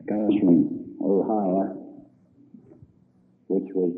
comes from Ohio, which was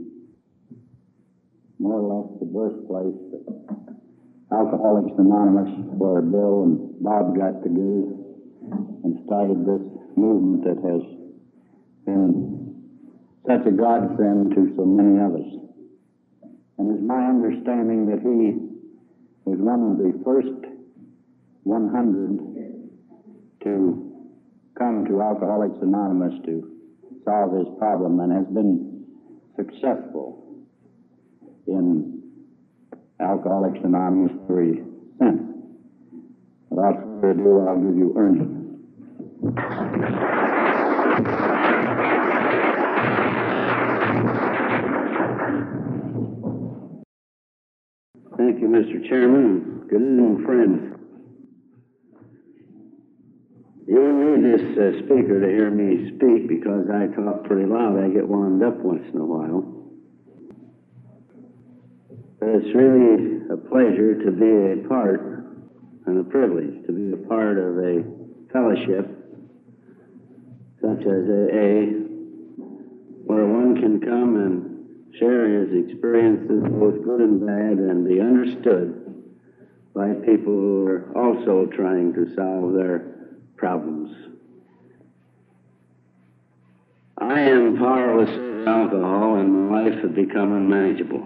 more or less the birthplace of Alcoholics Anonymous, where Bill and Bob got together and started this movement that has been such a godsend to so many of us. And it's my understanding that he was one of the first 100 to come to Alcoholics Anonymous to solve his problem, and has been successful in Alcoholics Anonymous ever since. Without further ado, I'll give you Ernie. Thank you, Mr. Chairman. Good evening, friends. You don't need this speaker to hear me speak because I talk pretty loud. I get wound up once in a while. But it's really a pleasure to be a part and a privilege to be a part of a fellowship such as AA, where one can come and share his experiences, both good and bad, and be understood by people who are also trying to solve their problems. I am powerless over alcohol, and my life had become unmanageable.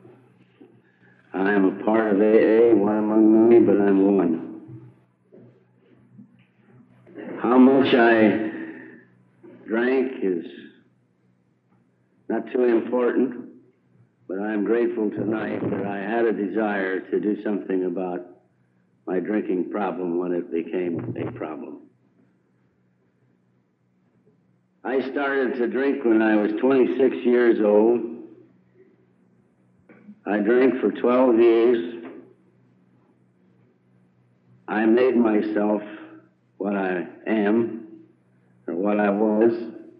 I am a part of AA, one among many, but I'm one. How much I drank is not too important, but I'm grateful tonight that I had a desire to do something about my drinking problem when it became a problem. I started to drink when I was 26 years old. I drank for 12 years. I made myself what I am, or what I was.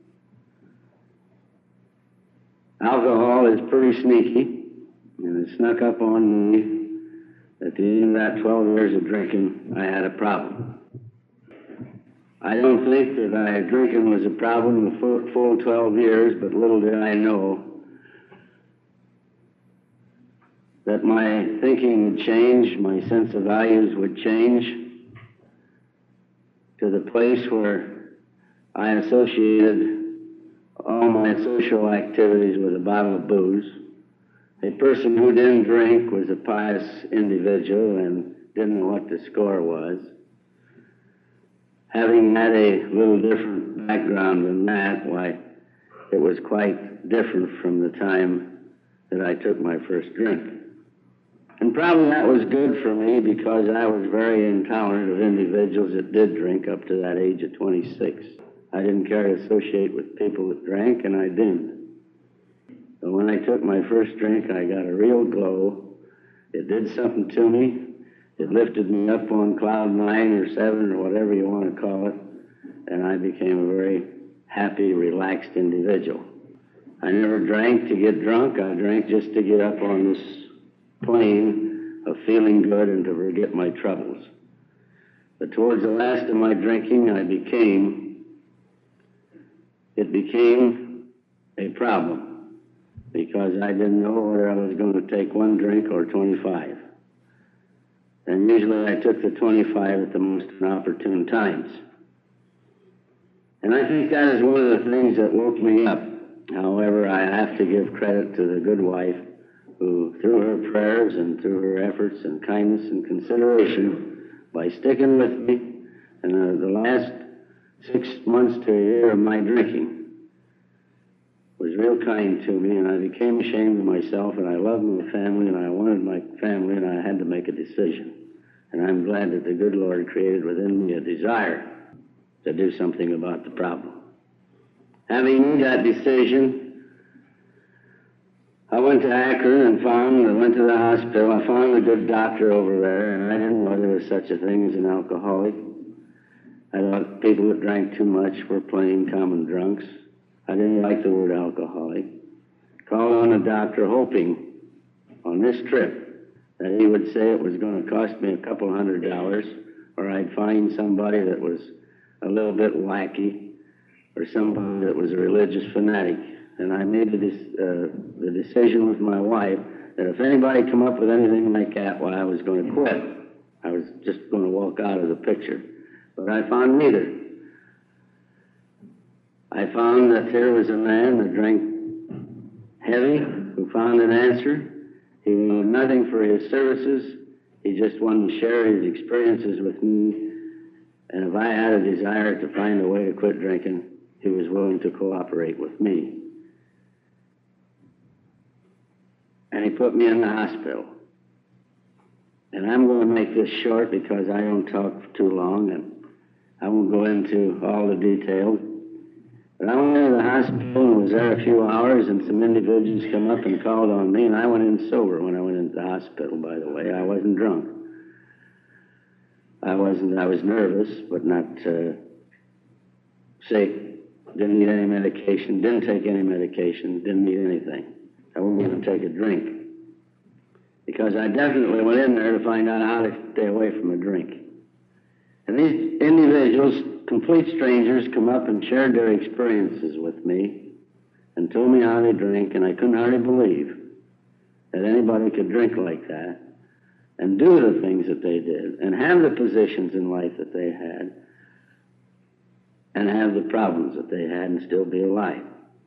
Alcohol is pretty sneaky, and it snuck up on me. At the end of that 12 years of drinking, I had a problem. I don't think that drinking was a problem the full 12 years, but little did I know that my thinking would change, my sense of values would change to the place where I associated all my social activities with a bottle of booze. A person who didn't drink was a pious individual and didn't know what the score was. Having had a little different background than that, why, it was quite different from the time that I took my first drink. And probably that was good for me because I was very intolerant of individuals that did drink up to that age of 26. I didn't care to associate with people that drank, and I didn't. But when I took my first drink, I got a real glow. It did something to me. It lifted me up on cloud 9 or 7 or whatever you want to call it, and I became a very happy, relaxed individual. I never drank to get drunk. I drank just to get up on this plane of feeling good and to forget my troubles. But towards the last of my drinking, it became a problem because I didn't know whether I was going to take one drink or 25. And usually I took the 25 at the most inopportune times. And I think that is one of the things that woke me up. However, I have to give credit to the good wife who, through her prayers and through her efforts and kindness and consideration, by sticking with me, and the last 6 months to a year of my drinking was real kind to me, and I became ashamed of myself, and I loved my family, and I wanted my family, and I had to make a decision. And I'm glad that the good Lord created within me a desire to do something about the problem. Having made that decision, I went to Akron and I went to the hospital. I found a good doctor over there, and I didn't know there was such a thing as an alcoholic. I thought people that drank too much were plain common drunks. I didn't like the word alcoholic. Called on a doctor hoping on this trip that he would say it was going to cost me $200, or I'd find somebody that was a little bit wacky or somebody that was a religious fanatic. And I made the decision with my wife that if anybody come up with anything like that, well, I was going to quit. I was just going to walk out of the picture. But I found neither. I found that there was a man that drank heavy, who found an answer. He wanted nothing for his services. He just wanted to share his experiences with me. And if I had a desire to find a way to quit drinking, he was willing to cooperate with me. And he put me in the hospital. And I'm going to make this short because I don't talk for too long, and I won't go into all the details. But I went into the hospital and was there a few hours, and some individuals come up and called on me, and I went in sober when I went into the hospital, by the way. I wasn't drunk. I was nervous, but not sick. Didn't need any medication, didn't take any medication, didn't need anything. I wasn't going to take a drink. Because I definitely went in there to find out how to stay away from a drink. And these individuals, complete strangers, come up and shared their experiences with me and told me how they drink, and I couldn't hardly believe that anybody could drink like that and do the things that they did and have the positions in life that they had and have the problems that they had and still be alive.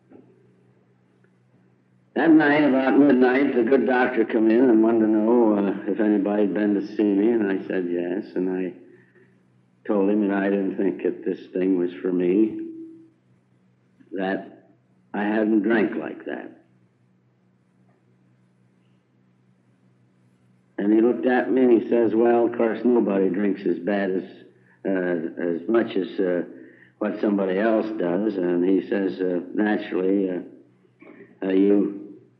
That night, about midnight, the good doctor come in and wanted to know if anybody had been to see me, and I said yes, and I told him that I didn't think that this thing was for me, that I hadn't drank like that. And he looked at me and he says, well, of course, nobody drinks as bad as much as what somebody else does, and he says, naturally, you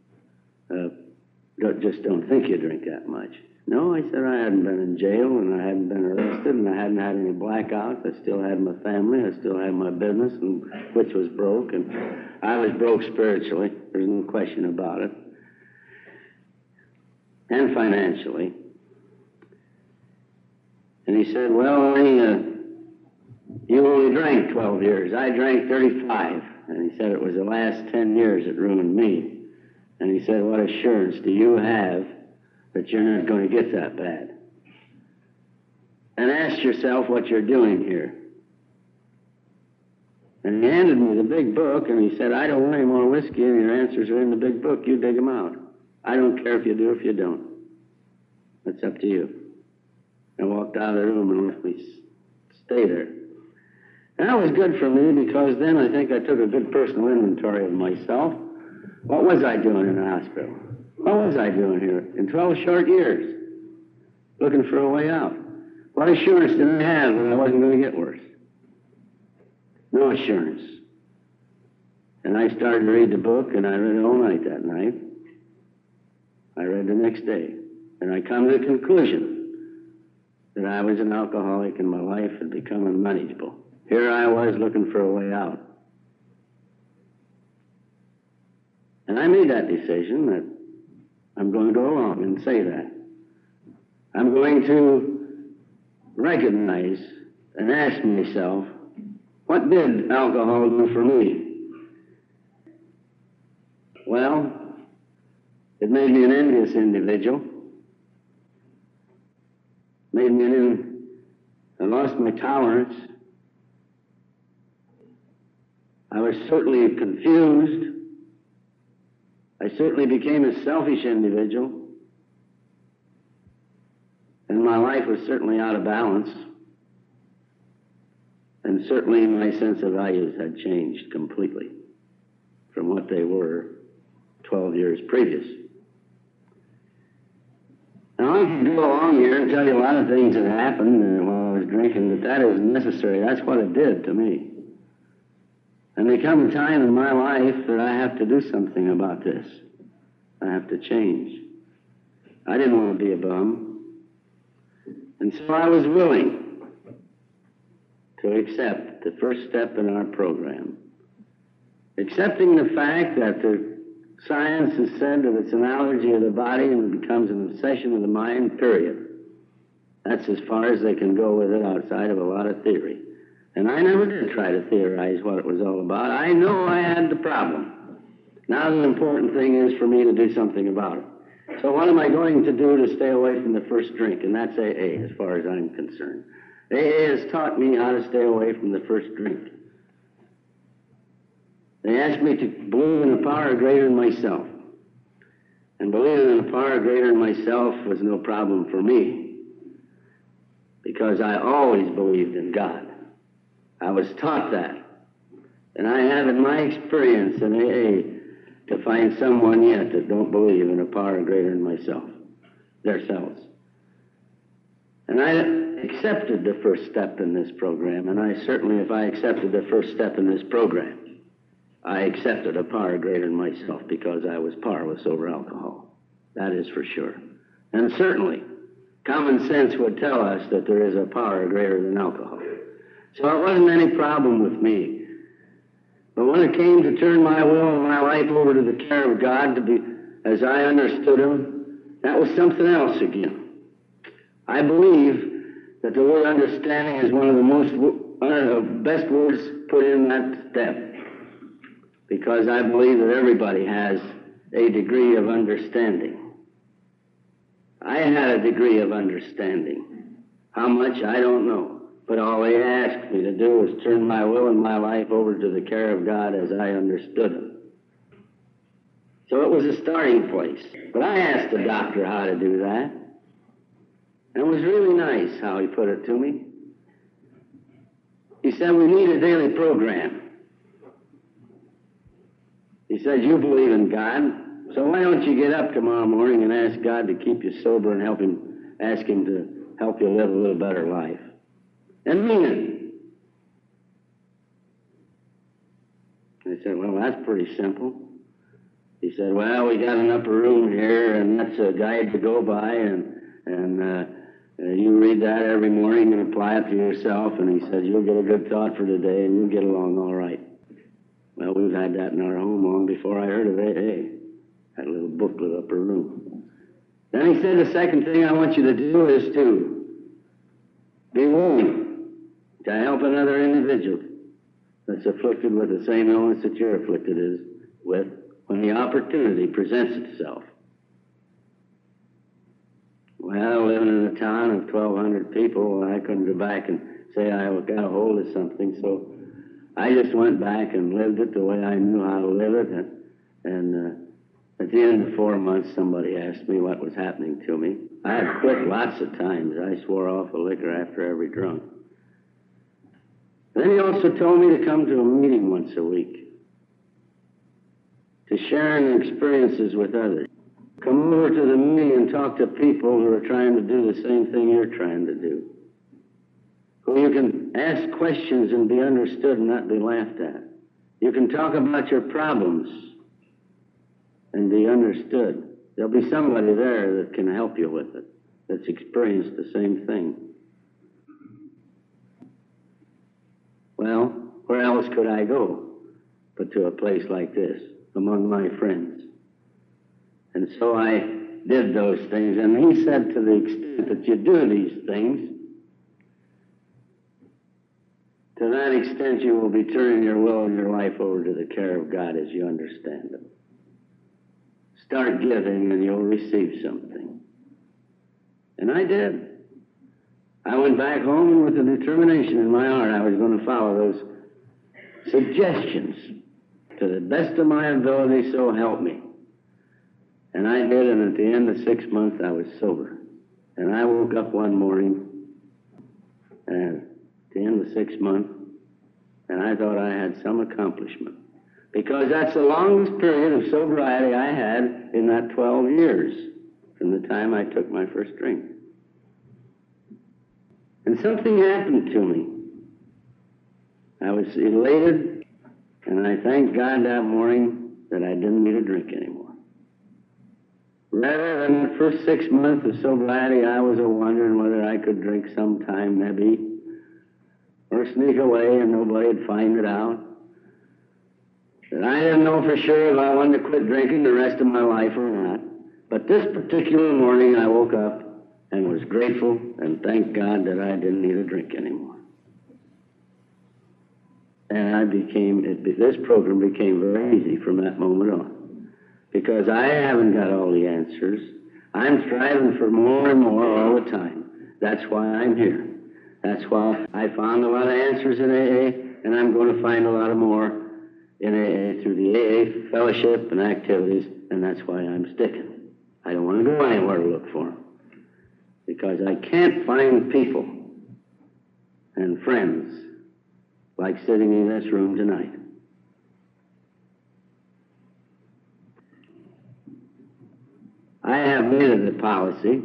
just don't think you drink that much. No, I said, I hadn't been in jail, and I hadn't been arrested, and I hadn't had any blackouts. I still had my family. I still had my business, and which was broke, and I was broke spiritually. There's no question about it. And financially. And he said, well, you only drank 12 years. I drank 35. And he said it was the last 10 years that ruined me. And he said, what assurance do you have that you're not going to get that bad? And ask yourself what you're doing here. And he handed me the big book, and he said, I don't want any more whiskey, and your answers are in the big book. You dig them out. I don't care if you do or if you don't. That's up to you. And walked out of the room and let me stay there. And that was good for me because then I think I took a good personal inventory of myself. What was I doing in the hospital? What was I doing here in 12 short years? Looking for a way out. What assurance did I have that I wasn't going to get worse? No assurance. And I started to read the book, and I read it all night that night. I read the next day. And I come to the conclusion that I was an alcoholic and my life had become unmanageable. Here I was looking for a way out. And I made that decision that I'm going to go along and say that. I'm going to recognize and ask myself, what did alcohol do for me? Well, it made me an envious individual. Made me I lost my tolerance. I was certainly confused. I certainly became a selfish individual. And my life was certainly out of balance. And certainly my sense of values had changed completely from what they were 12 years previous. Now, I can go along here and tell you a lot of things that happened while I was drinking, but that isn't necessary. That's what it did to me. And there comes a time in my life that I have to do something about this. I have to change. I didn't want to be a bum. And so I was willing to accept the first step in our program. Accepting the fact that the science has said that it's an allergy of the body and it becomes an obsession of the mind, period. That's as far as they can go with it outside of a lot of theory. And I never did try to theorize what it was all about. I know I had the problem. Now the important thing is for me to do something about it. So what am I going to do to stay away from the first drink? And that's AA, as far as I'm concerned. AA has taught me how to stay away from the first drink. They asked me to believe in a power greater than myself. And believing in a power greater than myself was no problem for me, because I always believed in God. I was taught that. And I have in my experience in AA to find someone yet that don't believe in a power greater than myself, themselves. And I accepted the first step in this program, and I certainly, if I accepted the first step in this program, I accepted a power greater than myself because I was powerless over alcohol. That is for sure. And certainly, common sense would tell us that there is a power greater than alcohol. So it wasn't any problem with me. But when it came to turn my will and my life over to the care of God to be as I understood Him, that was something else again. I believe that the word understanding is one of the best words put in that step, because I believe that everybody has a degree of understanding. I had a degree of understanding. How much, I don't know. But all they asked me to do was turn my will and my life over to the care of God as I understood Him. So it was a starting place. But I asked the doctor how to do that. And it was really nice how he put it to me. He said, we need a daily program. He said, you believe in God, so why don't you get up tomorrow morning and ask God to keep you sober and ask Him to help you live a little better life. And mean it. I said, well, that's pretty simple. He said, well, we got an upper room here, and that's a guide to go by, and you read that every morning and apply it to yourself. And he said, you'll get a good thought for today, and you'll get along all right. Well, we've had that in our home long before I heard of AA. That little booklet, Upper Room. Then he said, the second thing I want you to do is to be willing to help another individual that's afflicted with the same illness that you're afflicted with when the opportunity presents itself. Well, living in a town of 1,200 people, I couldn't go back and say I got a hold of something, so I just went back and lived it the way I knew how to live it. And at the end of 4 months, somebody asked me what was happening to me. I had quit lots of times. I swore off the liquor after every drunk. Then he also told me to come to a meeting once a week, to share in experiences with others. Come over to the meeting and talk to people who are trying to do the same thing you're trying to do, who you can ask questions and be understood and not be laughed at. You can talk about your problems and be understood. There'll be somebody there that can help you with it, that's experienced the same thing. Well, where else could I go but to a place like this, among my friends? And so I did those things, and he said, to the extent that you do these things, to that extent you will be turning your will and your life over to the care of God as you understand them. Start giving and you'll receive something. And I did. I went back home, and with a determination in my heart, I was going to follow those suggestions to the best of my ability, so help me. And I did, and at the end of 6 months, I was sober. And I woke up one morning, and at the end of 6 months, and I thought I had some accomplishment. Because that's the longest period of sobriety I had in that 12 years, from the time I took my first drink. And something happened to me. I was elated, and I thanked God that morning that I didn't need a drink anymore. Rather than the first 6 months of sobriety, I was wondering whether I could drink sometime, maybe, or sneak away and nobody'd find it out. And I didn't know for sure if I wanted to quit drinking the rest of my life or not. But this particular morning, I woke up and was grateful and thanked God that I didn't need a drink anymore. And this program became very easy from that moment on. Because I haven't got all the answers. I'm striving for more and more all the time. That's why I'm here. That's why I found a lot of answers in AA, and I'm going to find a lot of more in AA through the AA fellowship and activities, and that's why I'm sticking. I don't want to go anywhere to look for them. Because I can't find people and friends like sitting in this room tonight. I have made it a policy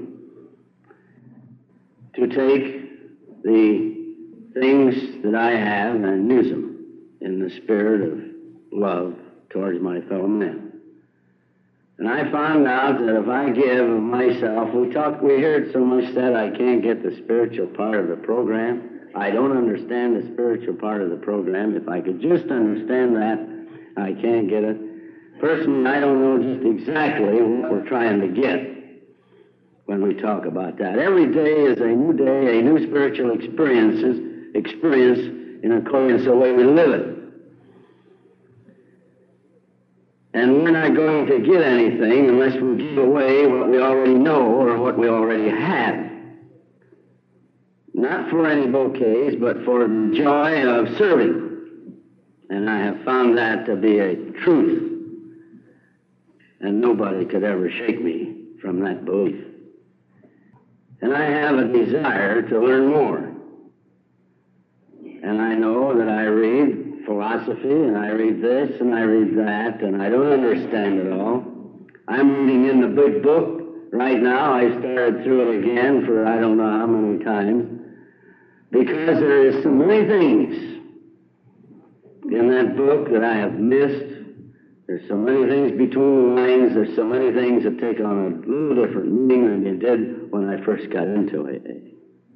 to take the things that I have and use them in the spirit of love towards my fellow man. And I found out that if I give of myself, we hear it so much said I can't get the spiritual part of the program. I don't understand the spiritual part of the program. If I could just understand that, I can't get it. Personally, I don't know just exactly what we're trying to get when we talk about that. Every day is a new spiritual experience in accordance with the way we live it. And we're not going to get anything unless we give away what we already know or what we already have. Not for any bouquets, but for the joy of serving. And I have found that to be a truth. And nobody could ever shake me from that belief. And I have a desire to learn more. And I know that I read philosophy, and I read this, and I read that, and I don't understand it all. I'm reading in the big book right now. I started through it again for I don't know how many times, because there is so many things in that book that I have missed. There's so many things between the lines. There's so many things that take on a little different meaning than they did when I first got into AA.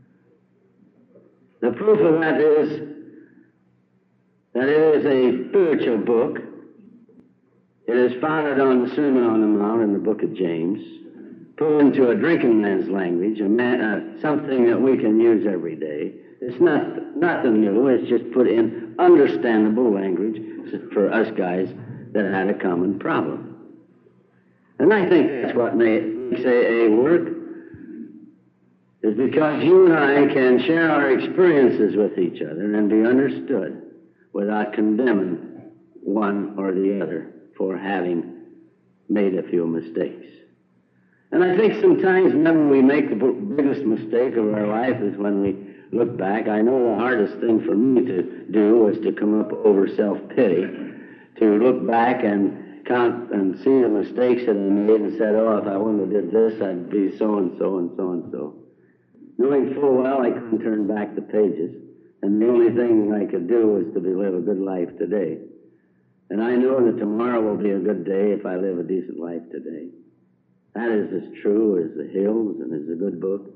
The proof of that is that it is a spiritual book. It is founded on the Sermon on the Mount in the book of James, put into a drinking man's language, something that we can use every day. It's nothing new. It's just put in understandable language for us guys that had a common problem. And I think that's what makes AA work, is because you and I can share our experiences with each other and be understood without condemning one or the other for having made a few mistakes. And I think sometimes when we make the biggest mistake of our life is when we look back. I know the hardest thing for me to do was to come up over self-pity, to look back and count and see the mistakes that I made and said, oh, if I wouldn't have did this, I'd be so-and-so and so-and-so. Knowing full well I couldn't turn back the pages, and the only thing I could do was to live a good life today. And I know that tomorrow will be a good day if I live a decent life today. That is as true as the hills and as a good book.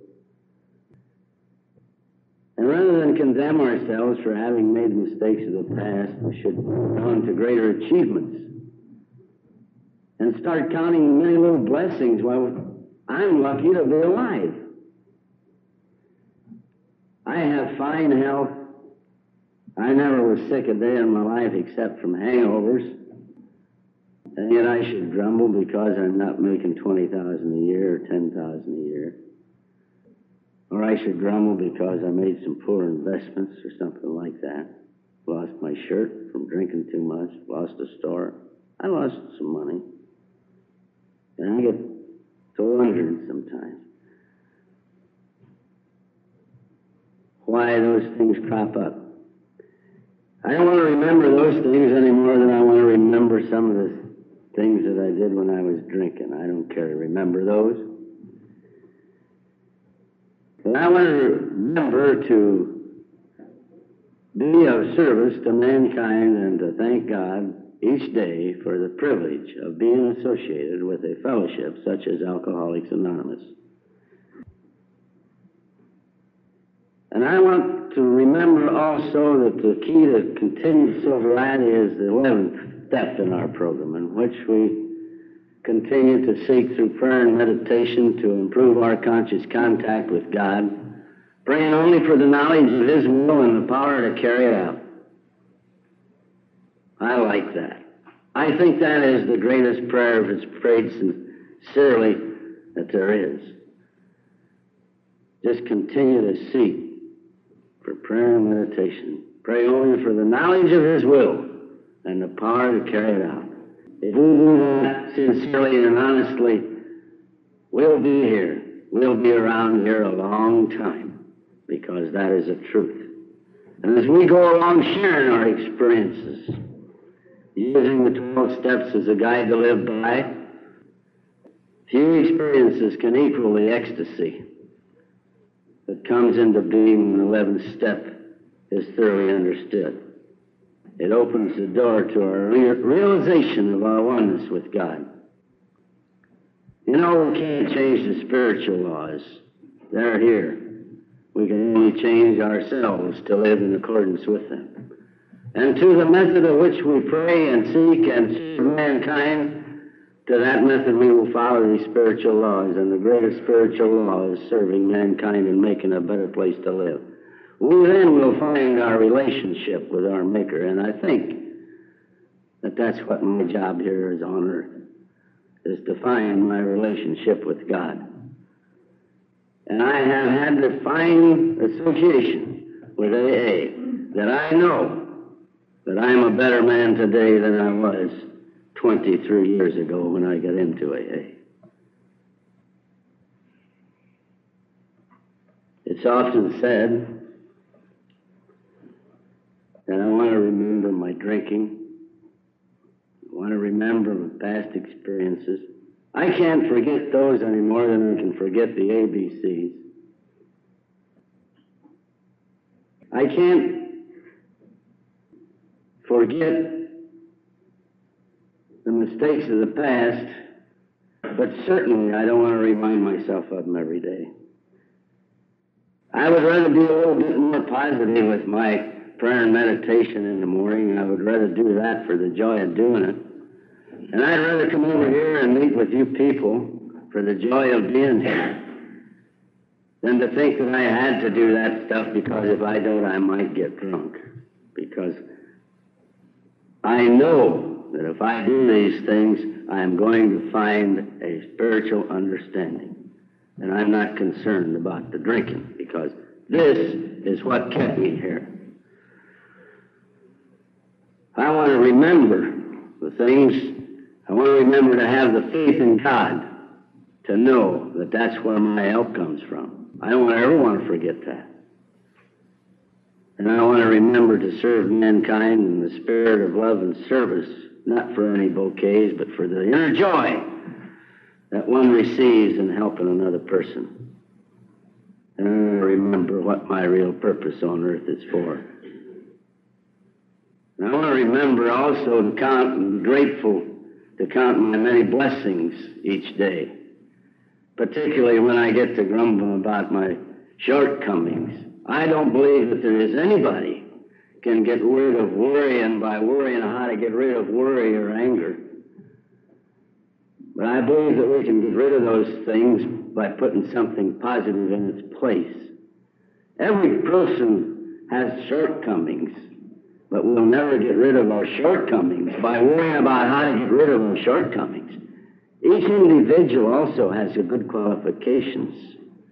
And rather than condemn ourselves for having made mistakes of the past, we should go on to greater achievements and start counting many little blessings. Well, I'm lucky to be alive. I have fine health. I never was sick a day in my life except from hangovers. And yet I should grumble because I'm not making $20,000 a year or $10,000 a year. Or I should grumble because I made some poor investments or something like that. Lost my shirt from drinking too much, lost a store. I lost some money. And I get to wondering sometimes why those things crop up. I don't want to remember those things any more than I want to remember some of the things that I did when I was drinking. I don't care to remember those. But I want to remember to be of service to mankind and to thank God each day for the privilege of being associated with a fellowship such as Alcoholics Anonymous. And I want to remember also that the key to continued sobriety is the 11th step in our program, in which we continue to seek through prayer and meditation to improve our conscious contact with God, praying only for the knowledge of His will and the power to carry it out. I like that. I think that is the greatest prayer if it's prayed sincerely that there is. Just continue to seek for prayer and meditation. Pray only for the knowledge of His will and the power to carry it out. If we do that sincerely and honestly, we'll be here. We'll be around here a long time, because that is the truth. And as we go along sharing our experiences, using the 12 steps as a guide to live by, few experiences can equal the ecstasy that comes into being when the 11th step is thoroughly understood. It opens the door to our realization of our oneness with God. You know, we can't change the spiritual laws. They're here. We can only change ourselves to live in accordance with them. And to the method of which we pray and seek and serve mankind, to that method we will follow these spiritual laws. And the greatest spiritual law is serving mankind and making a better place to live. We then will find our relationship with our Maker. And I think that that's what my job here is on earth, is to find my relationship with God. And I have had the fine association with AA that I know that I'm a better man today than I was 23 years ago when I got into AA. It's often said that I want to remember my drinking, I want to remember my past experiences. I can't forget those any more than I can forget the ABCs. I can't forget the mistakes of the past, but certainly I don't want to remind myself of them every day. I would rather be a little bit more positive with my prayer and meditation in the morning. I would rather do that for the joy of doing it. And I'd rather come over here and meet with you people for the joy of being here than to think that I had to do that stuff because if I don't, I might get drunk. Because I know that if I do these things, I'm going to find a spiritual understanding. And I'm not concerned about the drinking because this is what kept me here. I want to remember the things. I want to remember to have the faith in God, to know that that's where my help comes from. I don't ever want to forget that. And I want to remember to serve mankind in the spirit of love and service, not for any bouquets, but for the inner joy that one receives in helping another person. And I want to remember what my real purpose on earth is for. And I want to remember also to count and be grateful to count my many blessings each day, particularly when I get to grumble about my shortcomings. I don't believe that there is anybody can get rid of worry, and by worrying how to get rid of worry or anger. But I believe that we can get rid of those things by putting something positive in its place. Every person has shortcomings, but we'll never get rid of our shortcomings by worrying about how to get rid of our shortcomings. Each individual also has good qualifications.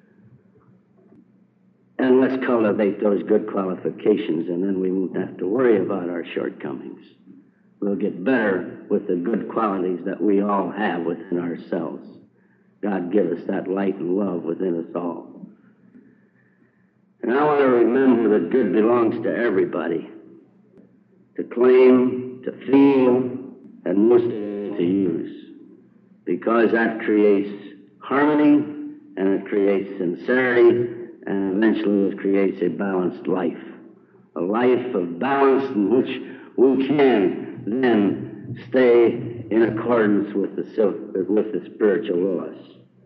And let's cultivate those good qualifications, and then we won't have to worry about our shortcomings. We'll get better with the good qualities that we all have within ourselves. God give us that light and love within us all. And I want to remember that good belongs to everybody. To claim, to feel, and most of all to use. Because that creates harmony, and it creates sincerity, and eventually it creates a balanced life. A life of balance in which we can then stay in accordance with the spiritual laws.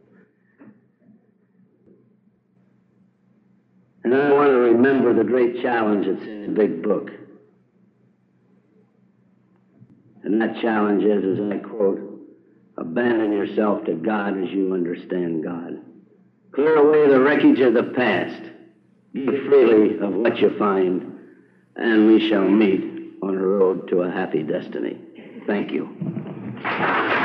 And I want to remember the great challenge that's in the big book. And that challenge is, as I quote, abandon yourself to God as you understand God. Clear away the wreckage of the past. Give freely of what you find, and we shall meet on road to a happy destiny. Thank you.